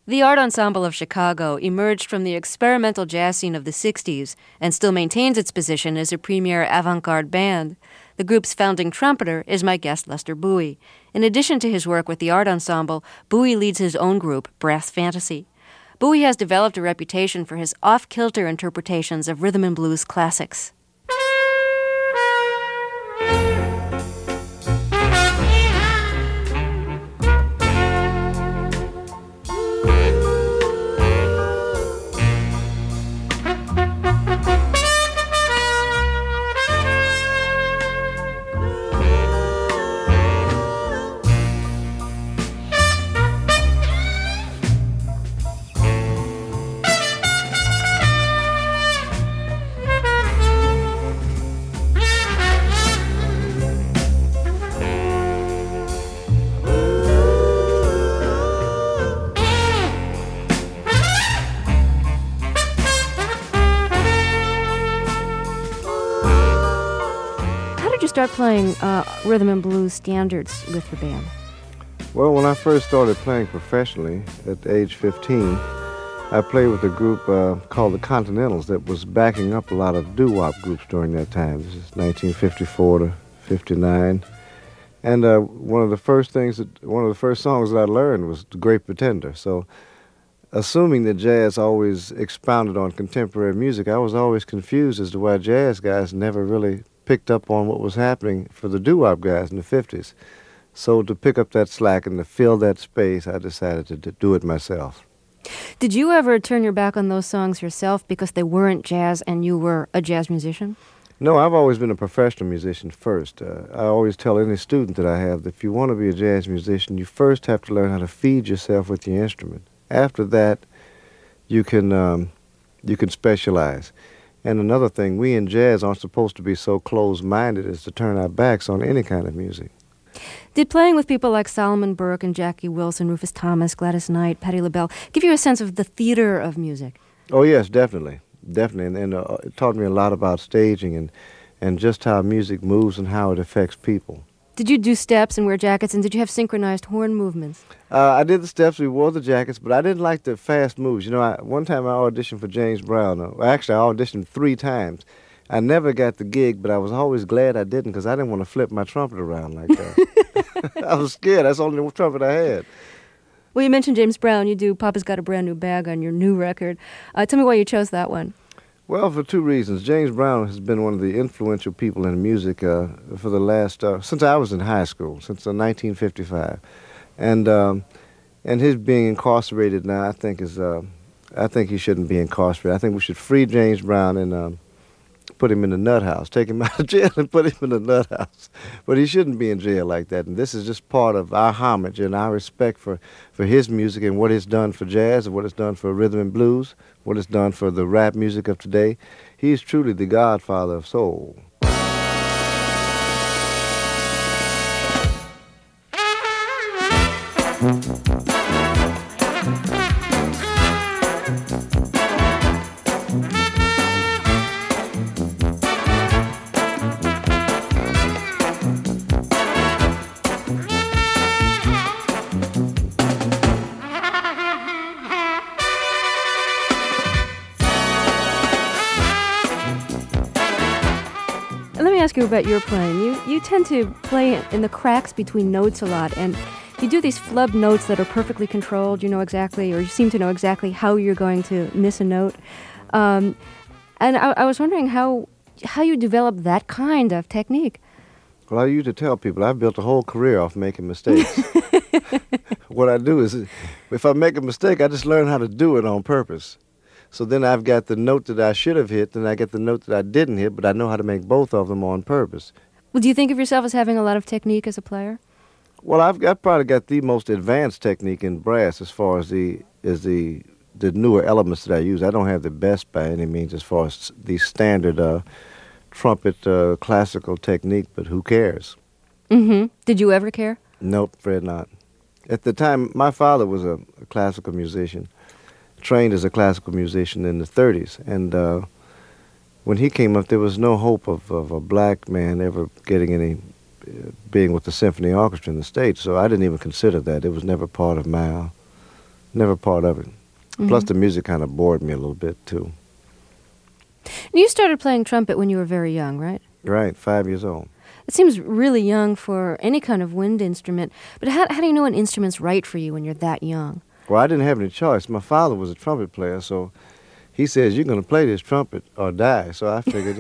The Art Ensemble of Chicago emerged from the experimental jazz scene of the 60s and still maintains its position as a premier avant-garde band. The group's founding trumpeter is my guest Lester Bowie. In addition to his work with the Art Ensemble, Bowie leads his own group, Brass Fantasy. Bowie has developed a reputation for his off-kilter interpretations of rhythm and blues classics. Start playing rhythm and blues standards with the band? Well, when I first started playing professionally at age 15, I played with a group called the Continentals that was backing up a lot of doo-wop groups during that time. This is 1954 to 59. And one of the first songs that I learned was The Great Pretender. So assuming that jazz always expounded on contemporary music, I was always confused as to why jazz guys never really picked up on what was happening for the doo-wop guys in the 50s. So to pick up that slack and to fill that space, I decided to do it myself. Did you ever turn your back on those songs yourself because they weren't jazz and you were a jazz musician? No, I've always been a professional musician first. I always tell any student that I have that if you want to be a jazz musician, you first have to learn how to feed yourself with the instrument. After that, you can specialize. And another thing, we in jazz aren't supposed to be so closed-minded as to turn our backs on any kind of music. Did playing with people like Solomon Burke and Jackie Wilson, Rufus Thomas, Gladys Knight, Patti LaBelle give you a sense of the theater of music? Oh, yes, definitely. Definitely. And it taught me a lot about staging and just how music moves and how it affects people. Did you do steps and wear jackets, and did you have synchronized horn movements? I did the steps, we wore the jackets, but I didn't like the fast moves. You know, one time I auditioned for James Brown. Actually, I auditioned 3 times. I never got the gig, but I was always glad I didn't because I didn't want to flip my trumpet around like that. I was scared. That's the only trumpet I had. Well, you mentioned James Brown. You do Papa's Got a Brand New Bag on your new record. Tell me why you chose that one. Well, for 2 reasons. James Brown has been one of the influential people in music for the last, since I was in high school, since 1955. And his being incarcerated now, I think he shouldn't be incarcerated. I think we should free James Brown and put him in the nut house, take him out of jail and put him in the nut house. But he shouldn't be in jail like that. And this is just part of our homage and our respect for his music and what it's done for jazz and what it's done for rhythm and blues, what it's done for the rap music of today. He's truly the godfather of soul. Ask you about your playing. You tend to play in the cracks between notes a lot, and you do these flub notes that are perfectly controlled. You know exactly, or you seem to know exactly how you're going to miss a note. And I was wondering how you develop that kind of technique. Well, I used to tell people I've built a whole career off making mistakes. What I do is, if I make a mistake, I just learn how to do it on purpose. So then I've got the note that I should have hit, and I get the note that I didn't hit, but I know how to make both of them on purpose. Well, do you think of yourself as having a lot of technique as a player? Well, I've probably got the most advanced technique in brass as far as the newer elements that I use. I don't have the best by any means as far as the standard trumpet classical technique, but who cares? Mm-hmm. Did you ever care? Nope, afraid not. At the time, my father was a classical musician, trained as a classical musician in the 30s, and when he came up, there was no hope of a black man ever getting any, being with the symphony orchestra in the States, so I didn't even consider that. It was never part of never part of it. Plus, the music kind of bored me a little bit, too. You started playing trumpet when you were very young, right? Right, 5 years old. It seems really young for any kind of wind instrument, but how do you know an instrument's right for you when you're that young? Well, I didn't have any choice. My father was a trumpet player, so he says, you're going to play this trumpet or die. So I figured,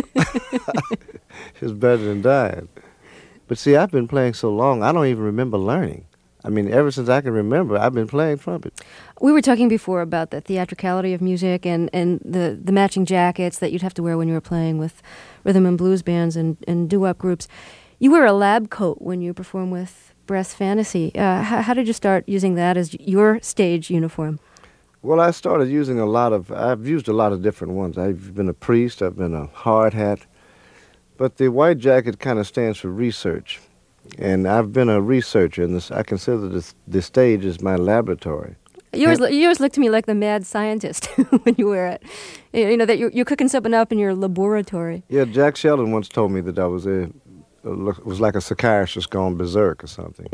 it's better than dying. But see, I've been playing so long, I don't even remember learning. I mean, ever since I can remember, I've been playing trumpet. We were talking before about the theatricality of music and the matching jackets that you'd have to wear when you were playing with rhythm and blues bands and doo-wop groups. You wear a lab coat when you perform with Brass Fantasy. How did you start using that as your stage uniform? Well, I've used a lot of different ones. I've been a priest, I've been a hard hat, but the white jacket kind of stands for research. And I've been a researcher, and I consider the stage as my laboratory. You always look to me like the mad scientist when you wear it. You know, that you're cooking something up in your laboratory. Yeah, Jack Sheldon once told me that I was like a psychiatrist gone berserk or something.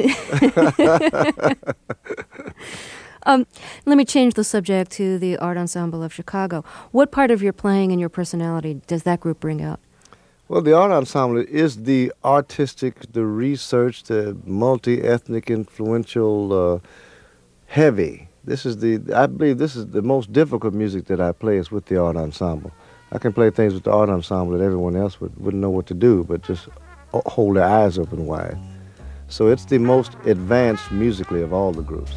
Let me change the subject to the Art Ensemble of Chicago. What part of your playing and your personality does that group bring out? Well, the Art Ensemble is the artistic, the research, the multi-ethnic, influential, heavy. I believe this is the most difficult music that I play is with the Art Ensemble. I can play things with the Art Ensemble that everyone else wouldn't know what to do, but just hold their eyes open wide. So it's the most advanced musically of all the groups.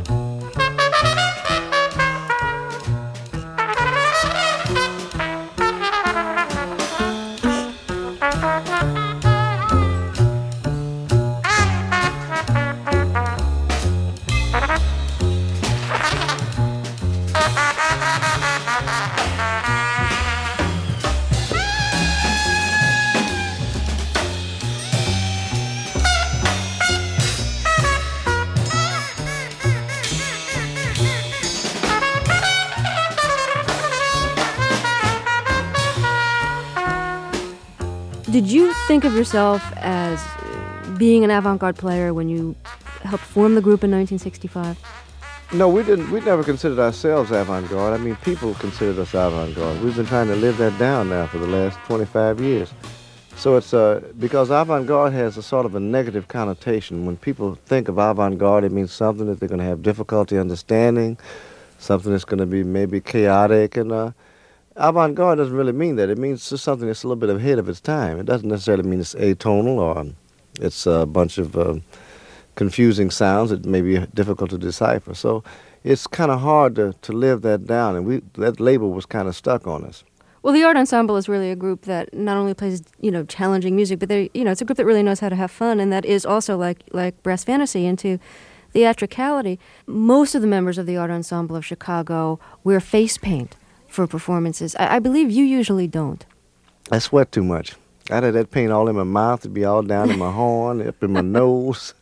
Did you think of yourself as being an avant-garde player when you helped form the group in 1965? No, we didn't. We never considered ourselves avant-garde. I mean, people considered us avant-garde. We've been trying to live that down now for the last 25 years. So it's because avant-garde has a sort of a negative connotation. When people think of avant-garde, it means something that they're going to have difficulty understanding, something that's going to be maybe chaotic, and avant-garde doesn't really mean that. It means just something that's a little bit ahead of its time. It doesn't necessarily mean it's atonal or it's a bunch of confusing sounds that may be difficult to decipher. So it's kind of hard to live that down, and that label was kind of stuck on us. Well, the Art Ensemble is really a group that not only plays, challenging music, but it's a group that really knows how to have fun, and that is also like Brass Fantasy into theatricality. Most of the members of the Art Ensemble of Chicago wear face paint for performances. I believe you usually don't. I sweat too much. I'd have that paint all in my mouth. It'd be all down in my horn, up in my nose.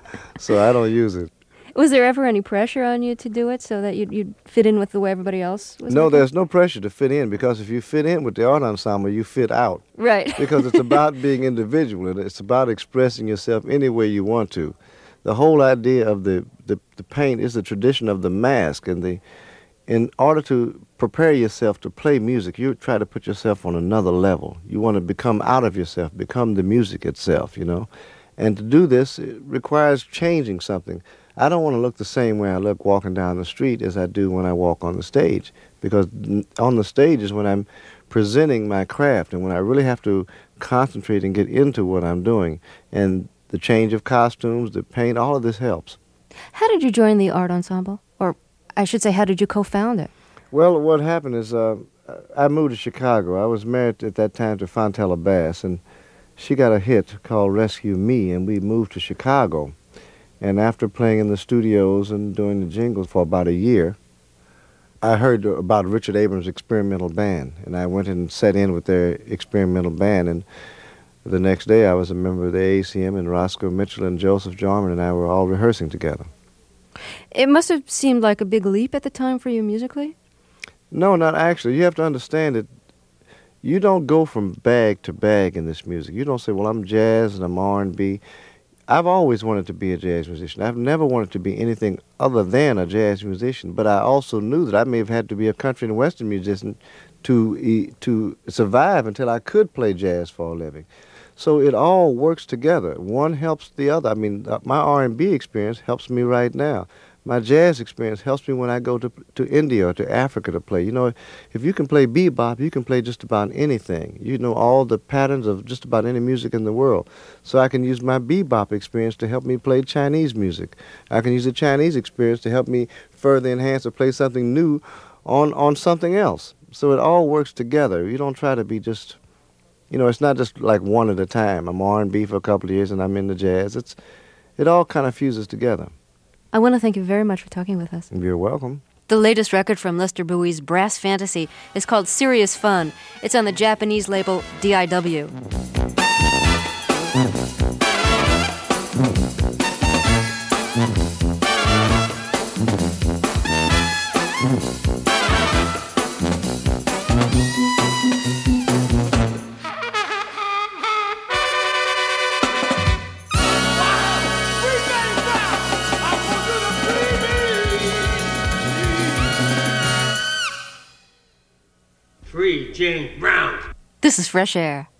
So I don't use it. Was there ever any pressure on you to do it so that you'd fit in with the way everybody else was? No, looking? There's no pressure to fit in, because if you fit in with the Art Ensemble, you fit out. Right. Because it's about being individual, and it's about expressing yourself any way you want to. The whole idea of the paint is the tradition of the mask, and in order to prepare yourself to play music, you try to put yourself on another level. You want to become out of yourself, become the music itself, And to do this, it requires changing something. I don't want to look the same way I look walking down the street as I do when I walk on the stage, because on the stage is when I'm presenting my craft and when I really have to concentrate and get into what I'm doing. And the change of costumes, the paint, all of this helps. How did you join the Art Ensemble? Or I should say, how did you co-found it? Well, what happened is I moved to Chicago. I was married at that time to Fontella Bass, and she got a hit called Rescue Me, and we moved to Chicago. And after playing in the studios and doing the jingles for about a year, I heard about Richard Abrams' experimental band, and I went and sat in with their experimental band, and the next day I was a member of the ACM, and Roscoe Mitchell and Joseph Jarman and I were all rehearsing together. It must have seemed like a big leap at the time for you musically? No, not actually. You have to understand that you don't go from bag to bag in this music. You don't say, well, I'm jazz and I'm R&B. I've always wanted to be a jazz musician. I've never wanted to be anything other than a jazz musician, but I also knew that I may have had to be a country and western musician to survive until I could play jazz for a living. So it all works together. One helps the other. I mean, my R&B experience helps me right now. My jazz experience helps me when I go to India or to Africa to play. You know, if you can play bebop, you can play just about anything. You know all the patterns of just about any music in the world. So I can use my bebop experience to help me play Chinese music. I can use the Chinese experience to help me further enhance or play something new on something else. So it all works together. You don't try to be just, you know, it's not just like one at a time. I'm R&B for a couple of years and I'm into jazz. It all kind of fuses together. I want to thank you very much for talking with us. You're welcome. The latest record from Lester Bowie's Brass Fantasy is called Serious Fun. It's on the Japanese label DIW. Free James Brown. This is Fresh Air.